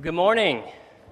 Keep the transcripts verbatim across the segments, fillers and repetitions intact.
Good morning.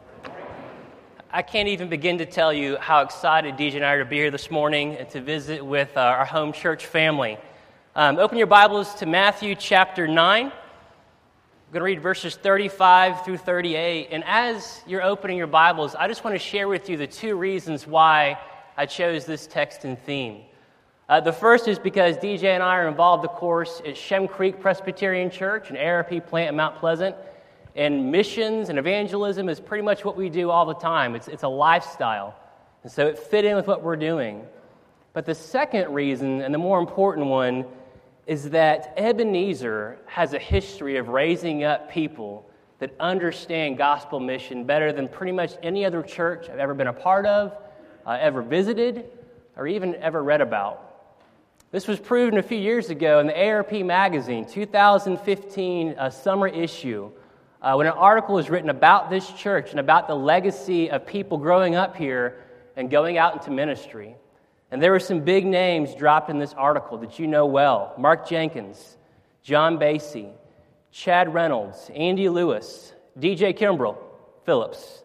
I can't even begin to tell you how excited D J and I are to be here this morning and to visit with uh, our home church family. Um, open your Bibles to Matthew chapter nine. I'm going to read verses thirty-five through thirty-eight. And as you're opening your Bibles, I just want to share with you the two reasons why I chose this text and theme. Uh, the first is because D J and I are involved, of course, at Shem Creek Presbyterian Church, an A R P plant in Mount Pleasant. And missions and evangelism is pretty much what we do all the time. It's, it's a lifestyle. And so it fit in with what we're doing. But the second reason, and the more important one, is that Ebenezer has a history of raising up people that understand gospel mission better than pretty much any other church I've ever been a part of, uh, ever visited, or even ever read about. This was proven a few years ago in the A R P magazine, two thousand fifteen uh, summer issue, Uh, when an article was written about this church and about the legacy of people growing up here and going out into ministry. And there were some big names dropped in this article that you know well. Mark Jenkins, John Basie, Chad Reynolds, Andy Lewis, D J Kimbrell, Phillips,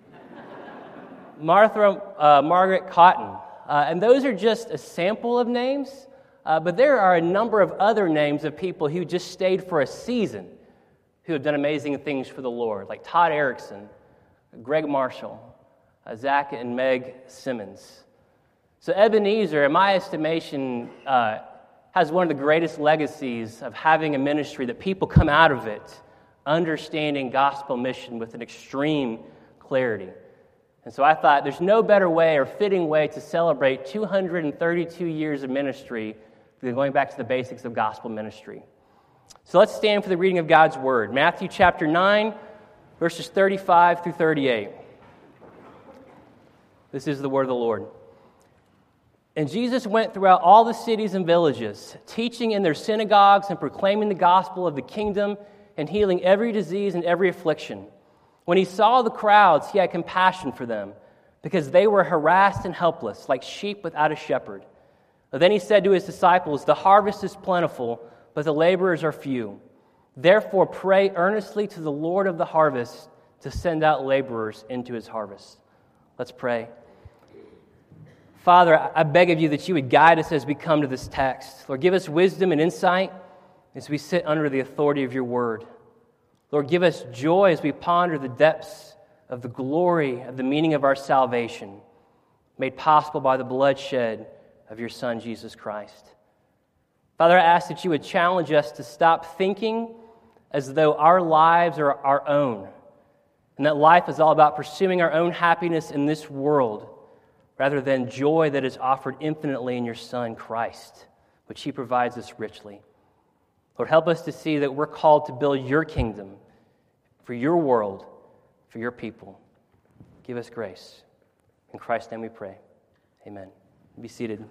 Martha uh, Margaret Cotton. Uh, and those are just a sample of names, uh, but there are a number of other names of people who just stayed for a season, who have done amazing things for the Lord, like Todd Erickson, Greg Marshall, uh, Zach and Meg Simmons. So Ebenezer, in my estimation, uh, has one of the greatest legacies of having a ministry that people come out of it understanding gospel mission with an extreme clarity. And so I thought there's no better way or fitting way to celebrate two hundred thirty-two years of ministry than going back to the basics of gospel ministry. So let's stand for the reading of God's Word. Matthew chapter nine, verses thirty-five through thirty-eight. This is the word of the Lord. And Jesus went throughout all the cities and villages, teaching in their synagogues and proclaiming the gospel of the kingdom and healing every disease and every affliction. When he saw the crowds, he had compassion for them, because they were harassed and helpless, like sheep without a shepherd. But then he said to his disciples, "The harvest is plentiful, but the laborers are few. Therefore pray earnestly to the Lord of the harvest to send out laborers into his harvest." Let's pray. Father, I beg of you that you would guide us as we come to this text. Lord, give us wisdom and insight as we sit under the authority of your word. Lord, give us joy as we ponder the depths of the glory of the meaning of our salvation, made possible by the bloodshed of your Son, Jesus Christ. Father, I ask that you would challenge us to stop thinking as though our lives are our own, and that life is all about pursuing our own happiness in this world, rather than joy that is offered infinitely in your Son, Christ, which he provides us richly. Lord, help us to see that we're called to build your kingdom for your world, for your people. Give us grace. In Christ's name we pray. Amen. Be seated.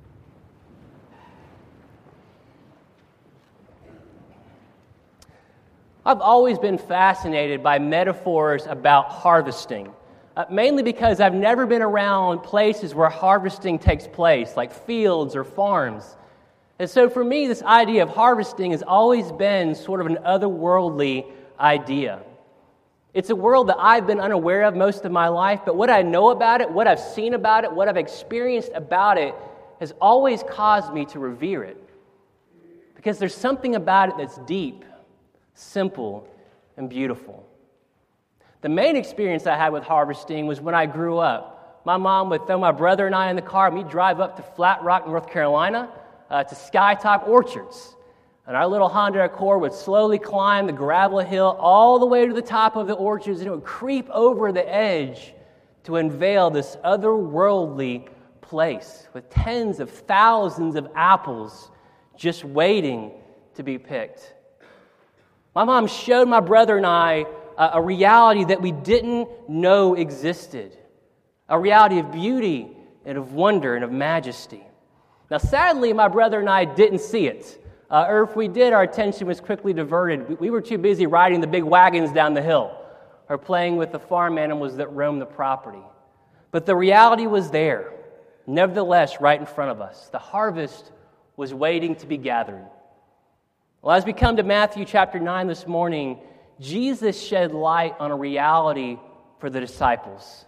I've always been fascinated by metaphors about harvesting, uh, mainly because I've never been around places where harvesting takes place, like fields or farms. And so for me, this idea of harvesting has always been sort of an otherworldly idea. It's a world that I've been unaware of most of my life, but what I know about it, what I've seen about it, what I've experienced about it has always caused me to revere it. Because there's something about it that's deep, simple, and beautiful. The main experience I had with harvesting was when I grew up. My mom would throw my brother and I in the car, and we'd drive up to Flat Rock, North Carolina, uh, to Skytop Orchards. And our little Honda Accord would slowly climb the gravel hill all the way to the top of the orchards, and it would creep over the edge to unveil this otherworldly place with tens of thousands of apples just waiting to be picked. My mom showed my brother and I a, a reality that we didn't know existed, a reality of beauty and of wonder and of majesty. Now, sadly, my brother and I didn't see it, uh, or if we did, our attention was quickly diverted. We, we were too busy riding the big wagons down the hill or playing with the farm animals that roamed the property. But the reality was there, nevertheless, right in front of us. The harvest was waiting to be gathered. Well, as we come to Matthew chapter nine this morning, Jesus shed light on a reality for the disciples.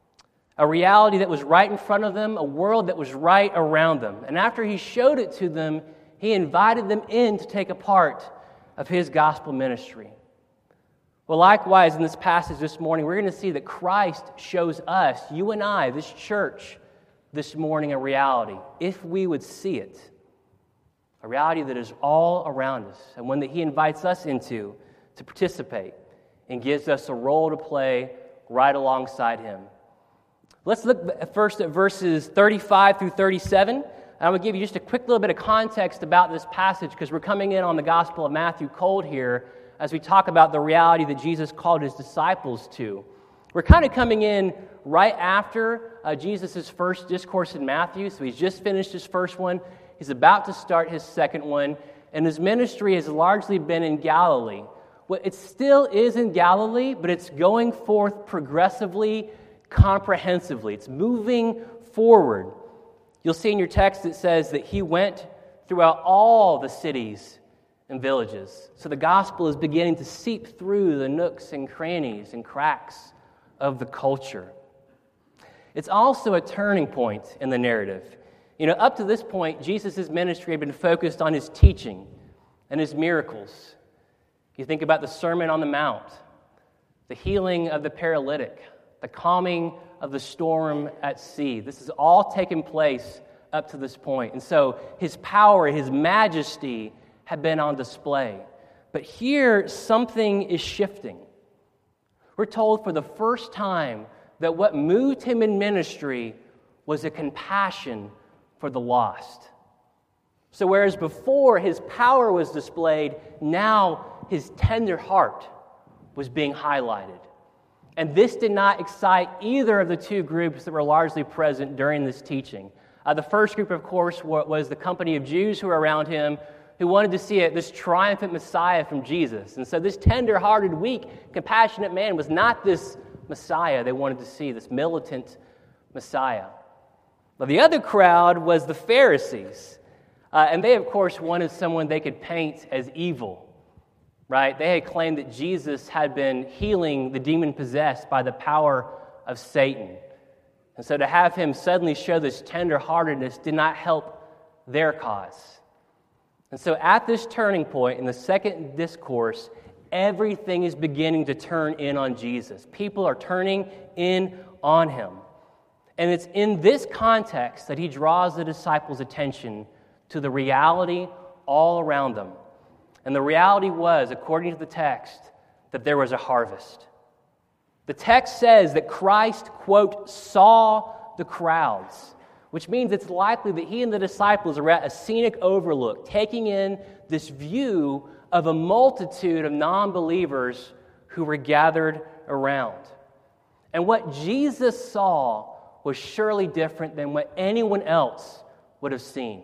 A reality that was right in front of them, a world that was right around them. And after he showed it to them, he invited them in to take a part of his gospel ministry. Well, likewise, in this passage this morning, we're going to see that Christ shows us, you and I, this church, this morning, a reality, if we would see it. A reality that is all around us, and one that he invites us into to participate and gives us a role to play right alongside him. Let's look first at verses thirty-five through thirty-seven. And I'm going to give you just a quick little bit of context about this passage because we're coming in on the Gospel of Matthew cold here as we talk about the reality that Jesus called his disciples to. We're kind of coming in right after uh, Jesus' first discourse in Matthew. So he's just finished his first one. He's about to start his second one. And his ministry has largely been in Galilee. Well, it still is in Galilee, but it's going forth progressively, comprehensively. It's moving forward. You'll see in your text it says that he went throughout all the cities and villages. So the gospel is beginning to seep through the nooks and crannies and cracks of the culture. It's also a turning point in the narrative. You know, up to this point, Jesus' ministry had been focused on his teaching and his miracles. You think about the Sermon on the Mount, the healing of the paralytic, the calming of the storm at sea. This has all taken place up to this point. And so his power, his majesty had been on display. But here, something is shifting. We're told for the first time that what moved him in ministry was a compassion for the lost. So whereas before his power was displayed, now his tender heart was being highlighted. And this did not excite either of the two groups that were largely present during this teaching. Uh, the first group, of course, was the company of Jews who were around him who wanted to see it, this triumphant Messiah from Jesus. And so this tender-hearted, weak, compassionate man was not this Messiah they wanted to see, this militant Messiah. But the other crowd was the Pharisees. Uh, and they, of course, wanted someone they could paint as evil. Right? They had claimed that Jesus had been healing the demon-possessed by the power of Satan. And so to have him suddenly show this tender-heartedness did not help their cause. And so at this turning point in the second discourse, everything is beginning to turn in on Jesus. People are turning in on him. And it's in this context that he draws the disciples' attention to the reality all around them. And the reality was, according to the text, that there was a harvest. The text says that Christ, quote, saw the crowds, which means it's likely that he and the disciples are at a scenic overlook, taking in this view of a multitude of non-believers who were gathered around. And what Jesus saw was surely different than what anyone else would have seen.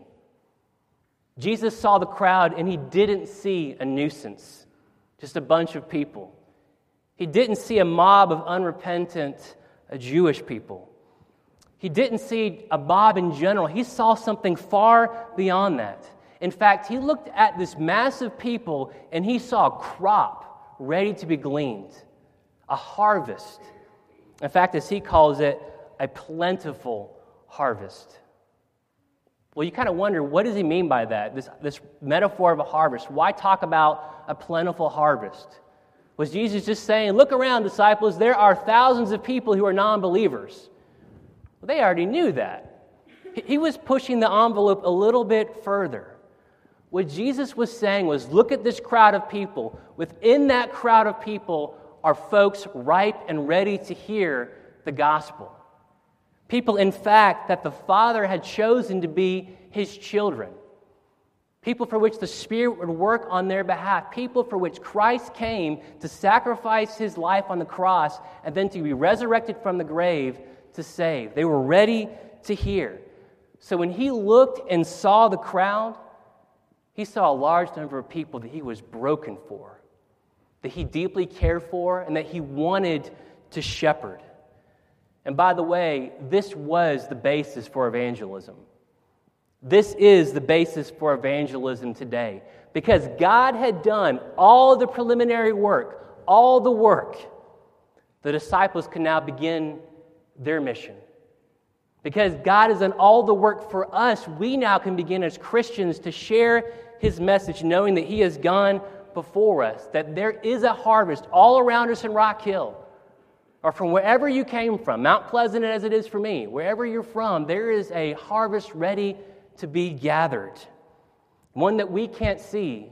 Jesus saw the crowd and he didn't see a nuisance, just a bunch of people. He didn't see a mob of unrepentant uh, Jewish people. He didn't see a mob in general. He saw something far beyond that. In fact, he looked at this mass of people and he saw a crop ready to be gleaned, a harvest. In fact, as he calls it, a plentiful harvest. Well, you kind of wonder, what does he mean by that, this, this metaphor of a harvest? Why talk about a plentiful harvest? Was Jesus just saying, look around, disciples, there are thousands of people who are non-believers? Well, they already knew that. He was pushing the envelope a little bit further. What Jesus was saying was, look at this crowd of people. Within that crowd of people are folks ripe and ready to hear the gospel. People, in fact, that the Father had chosen to be his children. People for which the Spirit would work on their behalf. People for which Christ came to sacrifice his life on the cross and then to be resurrected from the grave to save. They were ready to hear. So when he looked and saw the crowd, he saw a large number of people that he was broken for, that he deeply cared for, and that he wanted to shepherd. And by the way, this was the basis for evangelism. This is the basis for evangelism today. Because God had done all the preliminary work, all the work, the disciples can now begin their mission. Because God has done all the work for us, we now can begin as Christians to share His message, knowing that He has gone before us, that there is a harvest all around us in Rock Hill, or from wherever you came from, Mount Pleasant as it is for me, wherever you're from, there is a harvest ready to be gathered. One that we can't see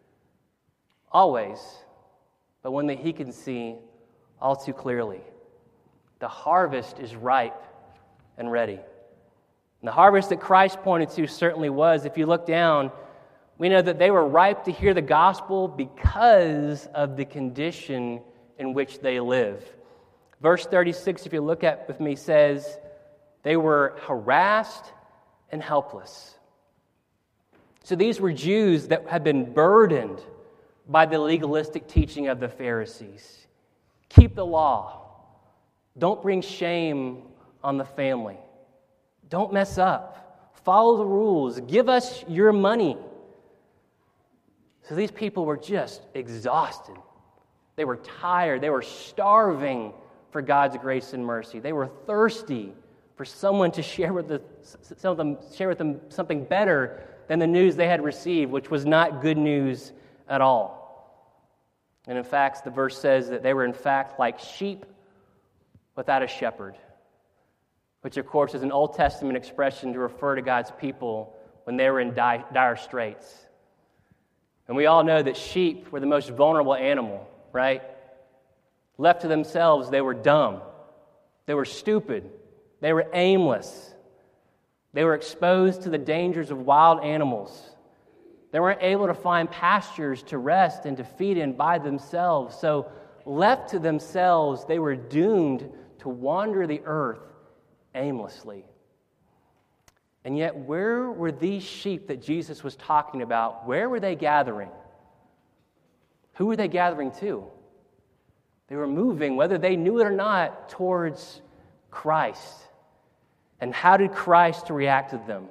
always, but one that He can see all too clearly. The harvest is ripe and ready. And the harvest that Christ pointed to certainly was. If you look down, we know that they were ripe to hear the gospel because of the condition in which they live. Verse thirty-six, if you look at with me, says, they were harassed and helpless. So these were Jews that had been burdened by the legalistic teaching of the Pharisees. Keep the law. Don't bring shame on the family. Don't mess up. Follow the rules. Give us your money. So these people were just exhausted. They were tired. They were starving for God's grace and mercy. They were thirsty for someone to share with, the, some of them, share with them something better than the news they had received, which was not good news at all. And in fact, the verse says that they were in fact like sheep without a shepherd, which of course is an Old Testament expression to refer to God's people when they were in dire, dire straits. And we all know that sheep were the most vulnerable animal, right? Left to themselves, they were dumb. They were stupid. They were aimless. They were exposed to the dangers of wild animals. They weren't able to find pastures to rest and to feed in by themselves. So left to themselves, they were doomed to wander the earth aimlessly. And yet, where were these sheep that Jesus was talking about? Where were they gathering? Who were they gathering to? They were moving, whether they knew it or not, towards Christ. And how did Christ react to them?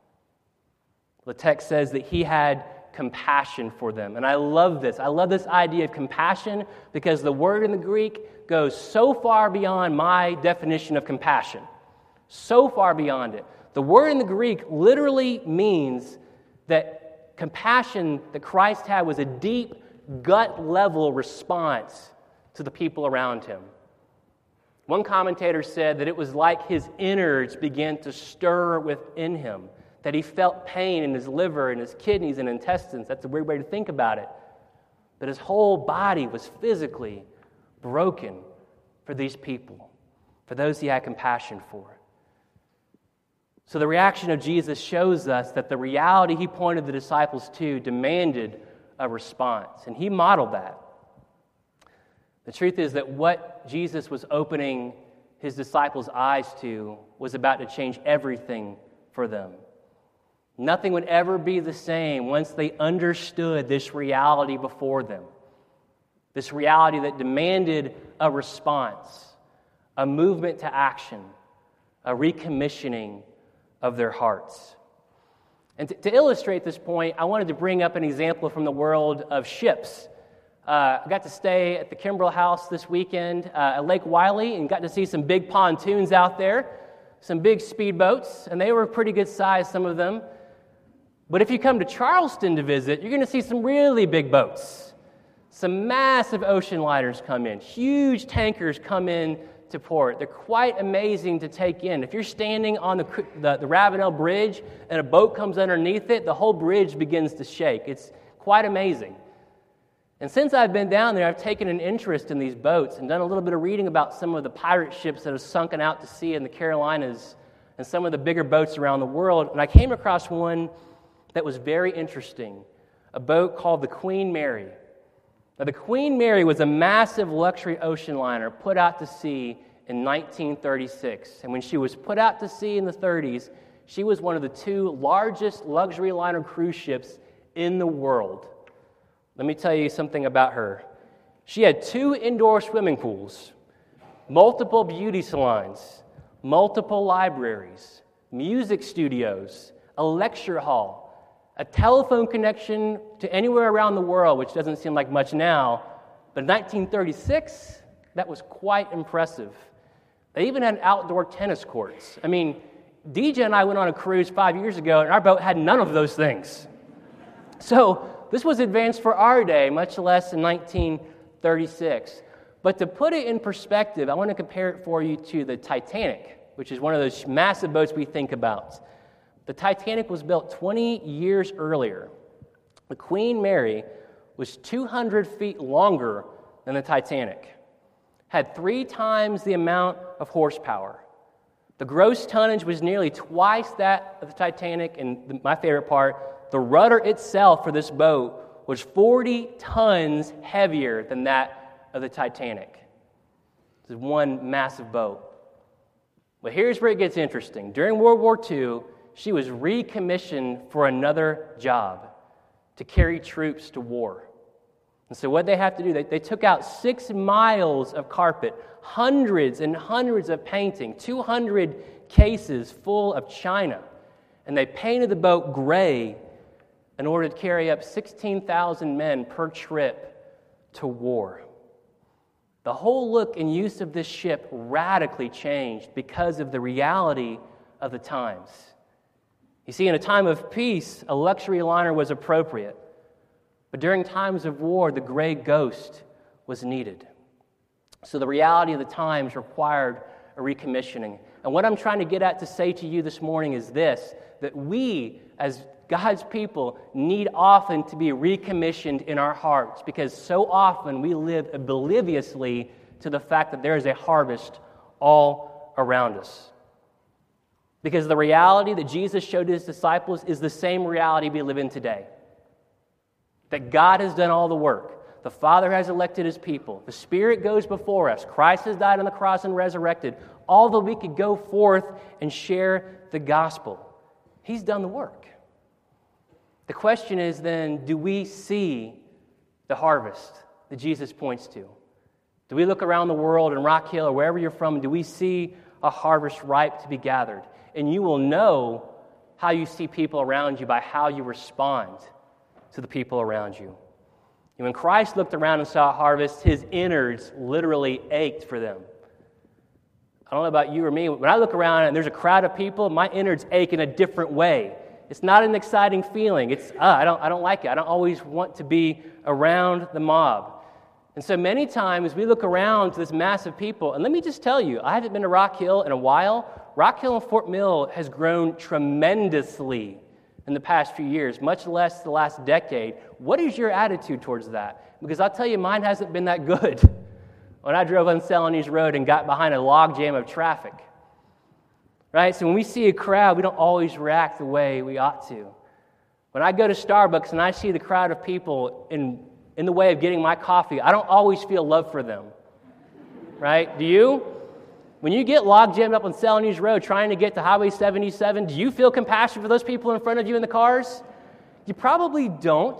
The text says that He had compassion for them. And I love this. I love this idea of compassion because the word in the Greek goes so far beyond my definition of compassion. So far beyond it. The word in the Greek literally means that compassion that Christ had was a deep, gut-level response to the people around Him. One commentator said that it was like His innards began to stir within Him, that He felt pain in His liver and His kidneys and intestines. That's a weird way to think about it. But His whole body was physically broken for these people, for those He had compassion for. So the reaction of Jesus shows us that the reality He pointed the disciples to demanded a response, and He modeled that. The truth is that what Jesus was opening His disciples' eyes to was about to change everything for them. Nothing would ever be the same once they understood this reality before them, this reality that demanded a response, a movement to action, a recommissioning of their hearts. And to, to illustrate this point, I wanted to bring up an example from the world of ships. Uh, I got to stay at the Kimbrell House this weekend uh, at Lake Wylie and got to see some big pontoons out there, some big speedboats, and they were pretty good size, some of them. But if you come to Charleston to visit, you're going to see some really big boats. Some massive ocean liners come in, huge tankers come in to port. They're quite amazing to take in. If you're standing on the, the, the Ravenel Bridge and a boat comes underneath it, the whole bridge begins to shake. It's quite amazing. And since I've been down there, I've taken an interest in these boats and done a little bit of reading about some of the pirate ships that have sunken out to sea in the Carolinas and some of the bigger boats around the world. And I came across one that was very interesting, a boat called the Queen Mary. Now, the Queen Mary was a massive luxury ocean liner put out to sea in nineteen thirty-six. And when she was put out to sea in the thirties, she was one of the two largest luxury liner cruise ships in the world. Let me tell you something about her. She had two indoor swimming pools, multiple beauty salons, multiple libraries, music studios, a lecture hall, a telephone connection to anywhere around the world, which doesn't seem like much now, But in nineteen thirty-six, that was quite impressive. They even had outdoor tennis courts. I mean, D J and I went on a cruise five years ago, and our boat had none of those things. So this was advanced for our day, much less in nineteen thirty-six. But to put it in perspective, I want to compare it for you to the Titanic, which is one of those massive boats we think about. The Titanic was built twenty years earlier. The Queen Mary was two hundred feet longer than the Titanic, had three times the amount of horsepower. The gross tonnage was nearly twice that of the Titanic, and the, my favorite part, the rudder itself for this boat was forty tons heavier than that of the Titanic. This is one massive boat. But here's where it gets interesting. During World War Two, she was recommissioned for another job, to carry troops to war. And so what they have to do, they, they took out six miles of carpet, hundreds and hundreds of painting, two hundred cases full of china, and they painted the boat gray in order to carry up sixteen thousand men per trip to war. The whole look and use of this ship radically changed because of the reality of the times. You see, in a time of peace, a luxury liner was appropriate. But during times of war, the gray ghost was needed. So the reality of the times required a recommissioning. And what I'm trying to get at to say to you this morning is this, that we, as God's people, need often to be recommissioned in our hearts, because so often we live obliviously to the fact that there is a harvest all around us. Because the reality that Jesus showed his disciples is the same reality we live in today. That God has done all the work. The Father has elected his people. The Spirit goes before us. Christ has died on the cross and resurrected. All that we could go forth and share the gospel. He's done the work. The question is then, do we see the harvest that Jesus points to? Do we look around the world in Rock Hill or wherever you're from, do we see a harvest ripe to be gathered? And you will know how you see people around you by how you respond to the people around you. And when Christ looked around and saw a harvest, his innards literally ached for them. I don't know about you or me. When I look around and there's a crowd of people, my innards ache in a different way. It's not an exciting feeling. It's, uh, I don't, I don't like it. I don't always want to be around the mob. And so many times we look around to this mass of people, and let me just tell you, I haven't been to Rock Hill in a while. Rock Hill and Fort Mill has grown tremendously in the past few years, much less the last decade. What is your attitude towards that? Because I'll tell you, mine hasn't been that good. When I drove on Celanese Road and got behind a log jam of traffic. Right? So when we see a crowd, we don't always react the way we ought to. When I go to Starbucks and I see the crowd of people in, in the way of getting my coffee, I don't always feel love for them. Right? Do you? When you get log jammed up on Celanese Road trying to get to Highway seventy-seven, do you feel compassion for those people in front of you in the cars? You probably don't.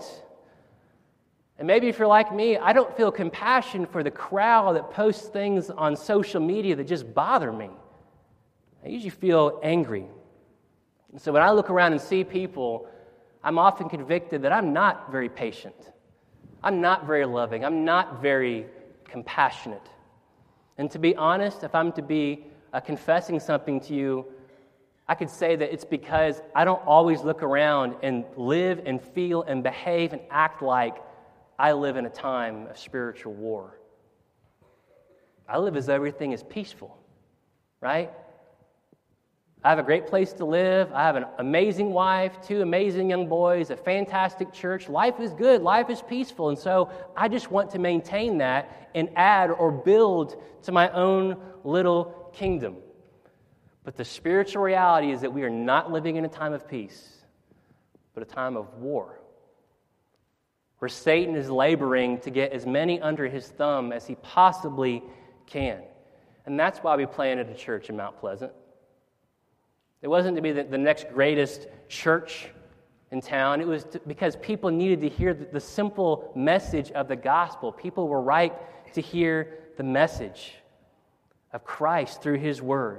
And maybe if you're like me, I don't feel compassion for the crowd that posts things on social media that just bother me. I usually feel angry. And so when I look around and see people, I'm often convicted that I'm not very patient. I'm not very loving. I'm not very compassionate. And to be honest, if I'm to be uh, confessing something to you, I could say that it's because I don't always look around and live and feel and behave and act like I live in a time of spiritual war. I live as though everything is peaceful, right? I have a great place to live. I have an amazing wife, two amazing young boys, a fantastic church. Life is good. Life is peaceful. And so I just want to maintain that and add or build to my own little kingdom. But the spiritual reality is that we are not living in a time of peace, but a time of war, where Satan is laboring to get as many under his thumb as he possibly can. And that's why we planted a church in Mount Pleasant. It wasn't to be the, the next greatest church in town. It was to, because people needed to hear the, the simple message of the gospel. People were ripe to hear the message of Christ through his word.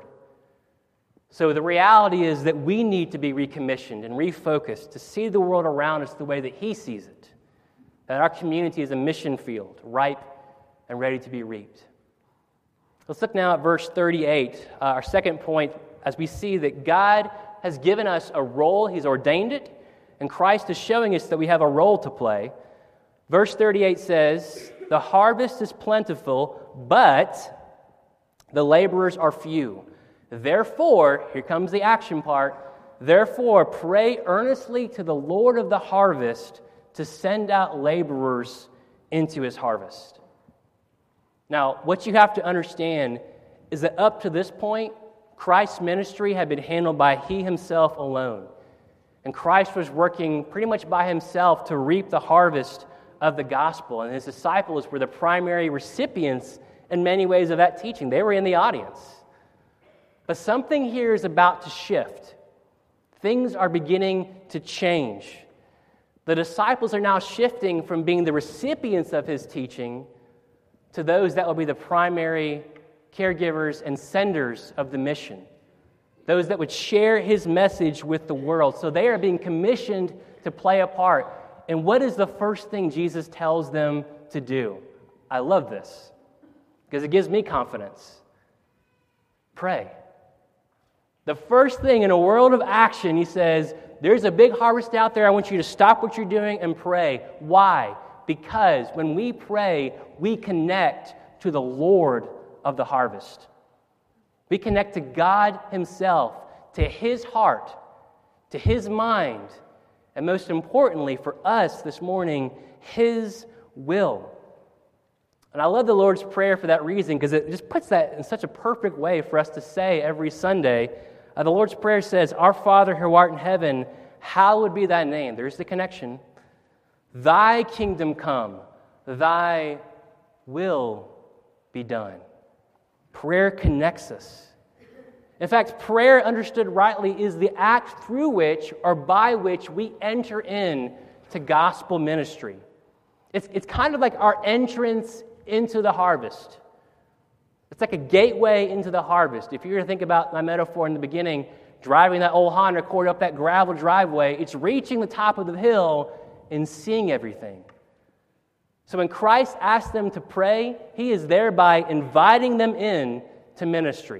So the reality is that we need to be recommissioned and refocused to see the world around us the way that he sees it. That our community is a mission field, ripe and ready to be reaped. Let's look now at verse thirty-eight, uh, our second point, as we see that God has given us a role. He's ordained it, and Christ is showing us that we have a role to play. Verse thirty-eight says, "The harvest is plentiful, but the laborers are few. Therefore," here comes the action part, "therefore pray earnestly to the Lord of the harvest to send out laborers into his harvest." Now, what you have to understand is that up to this point, Christ's ministry had been handled by he himself alone. And Christ was working pretty much by himself to reap the harvest of the gospel. And his disciples were the primary recipients in many ways of that teaching. They were in the audience. But something here is about to shift. Things are beginning to change. The disciples are now shifting from being the recipients of his teaching to those that will be the primary caregivers and senders of the mission, those that would share his message with the world. So they are being commissioned to play a part. And what is the first thing Jesus tells them to do? I love this because it gives me confidence. Pray. The first thing in a world of action, he says, there's a big harvest out there. I want you to stop what you're doing and pray. Why? Because when we pray, we connect to the Lord of the harvest. We connect to God himself, to his heart, to his mind, and most importantly for us this morning, his will. And I love the Lord's Prayer for that reason, because it just puts that in such a perfect way for us to say every Sunday. Uh, the Lord's Prayer says, "Our Father who art in heaven, hallowed be thy name." There's the connection. "Thy kingdom come, thy will be done." Prayer connects us. In fact, prayer, understood rightly, is the act through which or by which we enter in to gospel ministry. It's, it's kind of like our entrance into the harvest. It's like a gateway into the harvest. If you were to think about my metaphor in the beginning, driving that old Honda Accord up that gravel driveway, it's reaching the top of the hill and seeing everything. So when Christ asks them to pray, he is thereby inviting them in to ministry.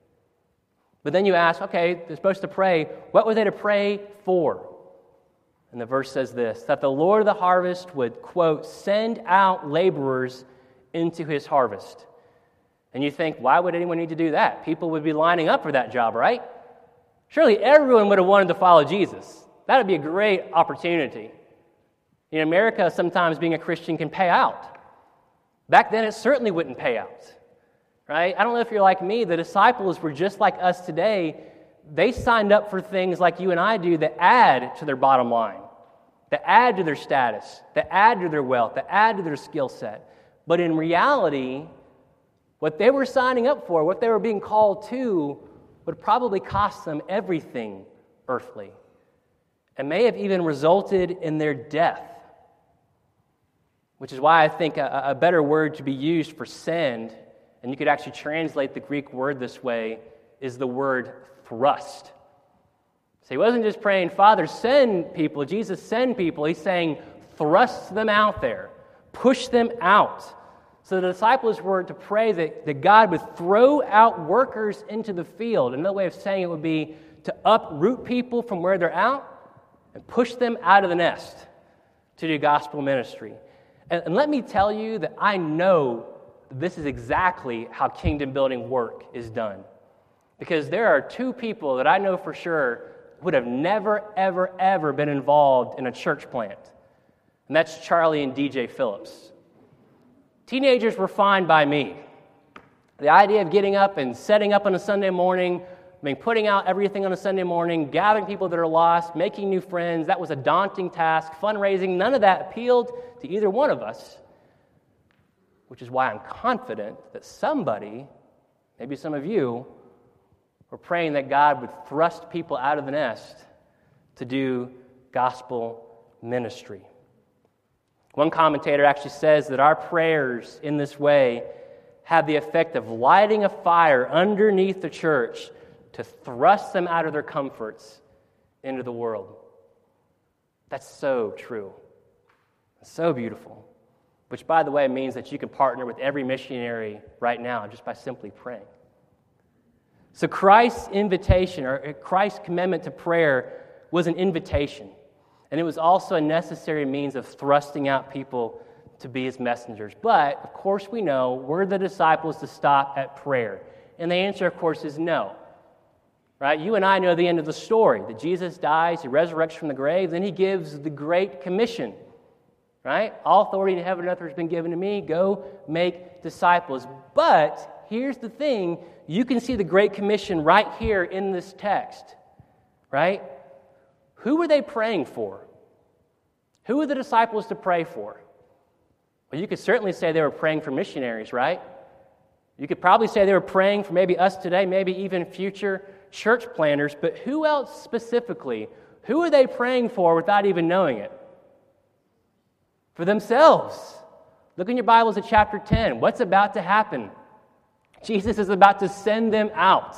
But then you ask, okay, they're supposed to pray. What were they to pray for? And the verse says this, that the Lord of the harvest would, quote, send out laborers into his harvest. And you think, why would anyone need to do that? People would be lining up for that job, right? Surely everyone would have wanted to follow Jesus. That would be a great opportunity. In America, sometimes being a Christian can pay out. Back then, it certainly wouldn't pay out, right? I don't know if you're like me. The disciples were just like us today. They signed up for things like you and I do that add to their bottom line, that add to their status, that add to their wealth, that add to their skill set. But in reality, what they were signing up for, what they were being called to, would probably cost them everything earthly, and may have even resulted in their death. Which is why I think a, a better word to be used for send, and you could actually translate the Greek word this way, is the word thrust. So he wasn't just praying, Father, send people, Jesus, send people. He's saying, thrust them out there, push them out. So the disciples were to pray that, that God would throw out workers into the field. Another way of saying it would be to uproot people from where they're out and push them out of the nest to do gospel ministry. And, and let me tell you that I know this is exactly how kingdom building work is done. Because there are two people that I know for sure would have never, ever, ever been involved in a church plant. And that's Charlie and D J Phillips. Teenagers were fine by me. The idea of getting up and setting up on a Sunday morning, I mean, putting out everything on a Sunday morning, gathering people that are lost, making new friends, that was a daunting task. Fundraising, none of that appealed to either one of us, which is why I'm confident that somebody, maybe some of you, were praying that God would thrust people out of the nest to do gospel ministry. One commentator actually says that our prayers in this way have the effect of lighting a fire underneath the church to thrust them out of their comforts into the world. That's so true. It's so beautiful. which, by the way, means that you can partner with every missionary right now just by simply praying. So Christ's invitation, or Christ's commandment to prayer, was an invitation. And it was also a necessary means of thrusting out people to be his messengers. But, of course, we know, were the disciples to stop at prayer? And the answer, of course, is no. Right? You and I know the end of the story, that Jesus dies, he resurrects from the grave, then he gives the Great Commission. Right? All authority in heaven and earth has been given to me. Go make disciples. But here's the thing. You can see the Great Commission right here in this text. Right? Who were they praying for? Who were the disciples to pray for? Well, you could certainly say they were praying for missionaries, right? You could probably say they were praying for maybe us today, maybe even future church planners. But who else specifically? Who are they praying for without even knowing it? For themselves. Look in your Bibles at chapter ten. What's about to happen? Jesus is about to send them out.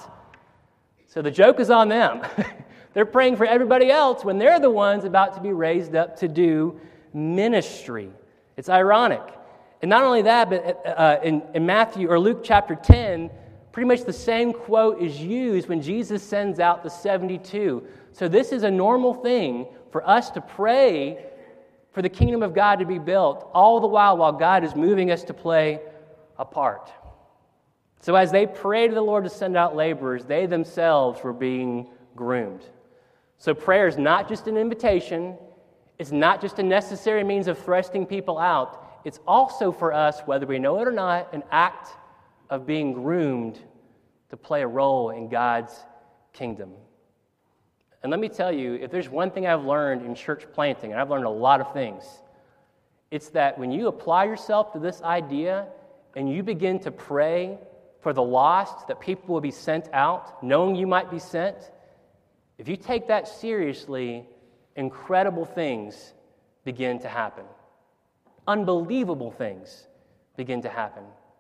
So the joke is on them. They're praying for everybody else when they're the ones about to be raised up to do ministry. It's ironic. And not only that, but uh, in, in Matthew or Luke chapter ten, pretty much the same quote is used when Jesus sends out the seventy-two. So this is a normal thing for us to pray for the kingdom of God to be built, all the while while God is moving us to play a part. So as they prayed to the Lord to send out laborers, they themselves were being groomed. So prayer is not just an invitation. It's not just a necessary means of thrusting people out. It's also for us, whether we know it or not, an act of being groomed to play a role in God's kingdom. And let me tell you, if there's one thing I've learned in church planting, and I've learned a lot of things, it's that when you apply yourself to this idea and you begin to pray for the lost, that people will be sent out, knowing you might be sent, if you take that seriously, incredible things begin to happen. Unbelievable things begin to happen.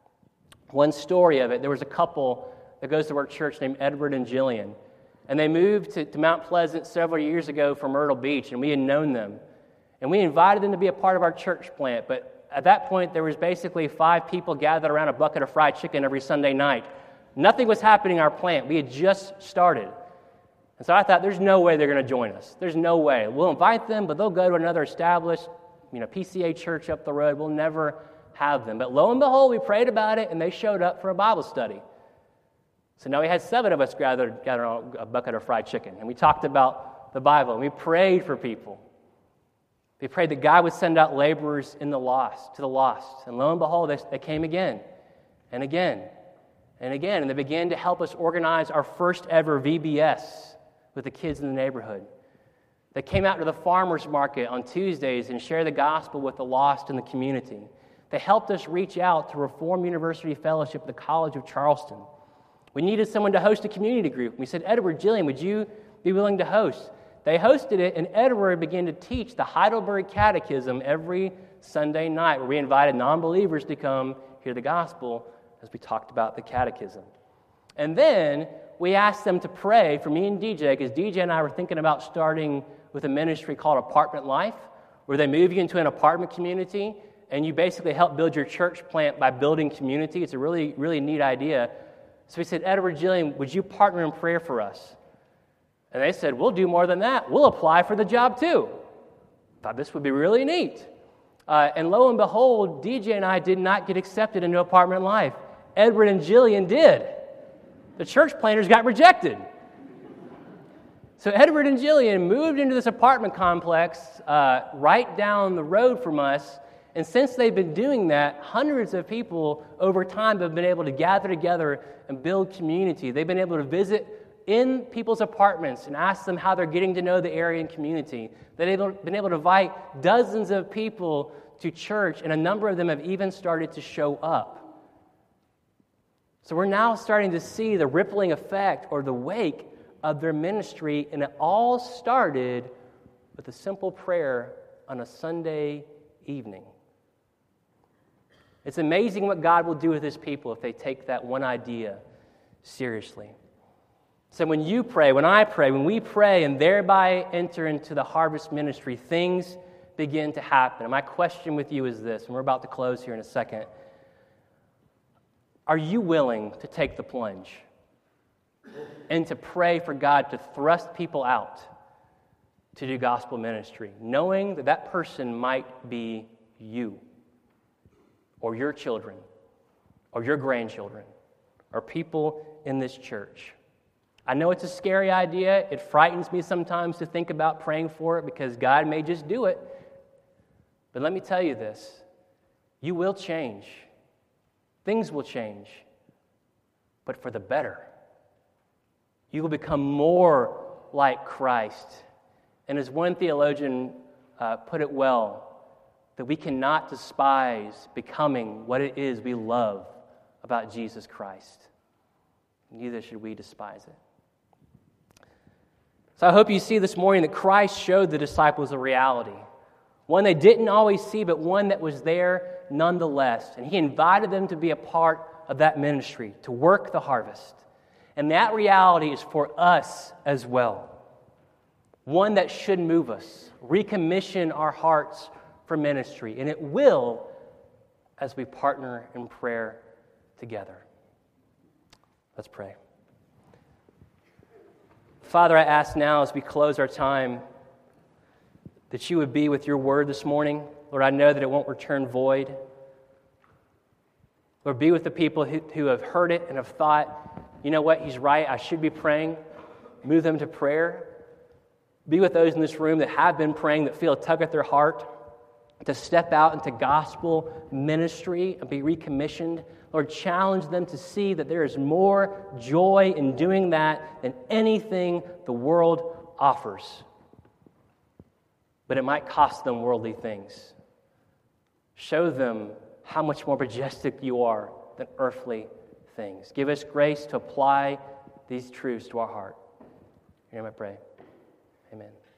One story of it, there was a couple that goes to our church named Edward and Jillian. And they moved to, to Mount Pleasant several years ago from Myrtle Beach, and we had known them. And we invited them to be a part of our church plant, but at that point, there was basically five people gathered around a bucket of fried chicken every Sunday night. Nothing was happening in our plant. We had just started. And so I thought, there's no way they're going to join us. There's no way. We'll invite them, but they'll go to another established, you know, P C A church up the road. We'll never have them. But lo and behold, we prayed about it, and they showed up for a Bible study. So now we had seven of us gathered, gathered on a bucket of fried chicken, and we talked about the Bible, and we prayed for people. We prayed that God would send out laborers in the lost, to the lost. And lo and behold, they, they came again and again and again, and they began to help us organize our first ever V B S with the kids in the neighborhood. They came out to the farmers market on Tuesdays and shared the gospel with the lost in the community. They helped us reach out to Reformed University Fellowship at the College of Charleston. We needed someone to host a community group. We said, Edward, Jillian, would you be willing to host? They hosted it, and Edward began to teach the Heidelberg Catechism every Sunday night, where we invited non-believers to come hear the gospel as we talked about the catechism. And then we asked them to pray for me and D J, because D J and I were thinking about starting with a ministry called Apartment Life, where they move you into an apartment community, and you basically help build your church plant by building community. It's a really, really neat idea. So we said, Edward, Jillian, would you partner in prayer for us? And they said, we'll do more than that. We'll apply for the job too. Thought this would be really neat. Uh, and lo and behold, D J and I did not get accepted into Apartment Life. Edward and Jillian did. The church planners got rejected. So Edward and Jillian moved into this apartment complex uh, right down the road from us. And since they've been doing that, hundreds of people over time have been able to gather together and build community. They've been able to visit in people's apartments and ask them how they're getting to know the area and community. They've been able to invite dozens of people to church, and a number of them have even started to show up. So we're now starting to see the rippling effect or the wake of their ministry, and it all started with a simple prayer on a Sunday evening. It's amazing what God will do with his people if they take that one idea seriously. So when you pray, when I pray, when we pray and thereby enter into the harvest ministry, things begin to happen. And my question with you is this, and we're about to close here in a second. Are you willing to take the plunge and to pray for God to thrust people out to do gospel ministry, knowing that that person might be you or your children or your grandchildren or people in this church? I know it's a scary idea. It frightens me sometimes to think about praying for it because God may just do it. But let me tell you this, you will change. Things will change, but for the better. You will become more like Christ. And as one theologian uh, put it well, that we cannot despise becoming what it is we love about Jesus Christ. Neither should we despise it. So I hope you see this morning that Christ showed the disciples a reality. One they didn't always see, but one that was there nonetheless. And he invited them to be a part of that ministry, to work the harvest. And that reality is for us as well. One that should move us, recommission our hearts for ministry. And it will as we partner in prayer together. Let's pray. Father, I ask now as we close our time that you would be with your word this morning. Lord, I know that it won't return void. Lord, be with the people who, who have heard it and have thought, you know what, he's right, I should be praying. Move them to prayer. Be with those in this room that have been praying, that feel a tug at their heart to step out into gospel ministry and be recommissioned. Lord, challenge them to see that there is more joy in doing that than anything the world offers. But it might cost them worldly things. Show them how much more majestic you are than earthly things. Give us grace to apply these truths to our heart. In your name I pray. Amen.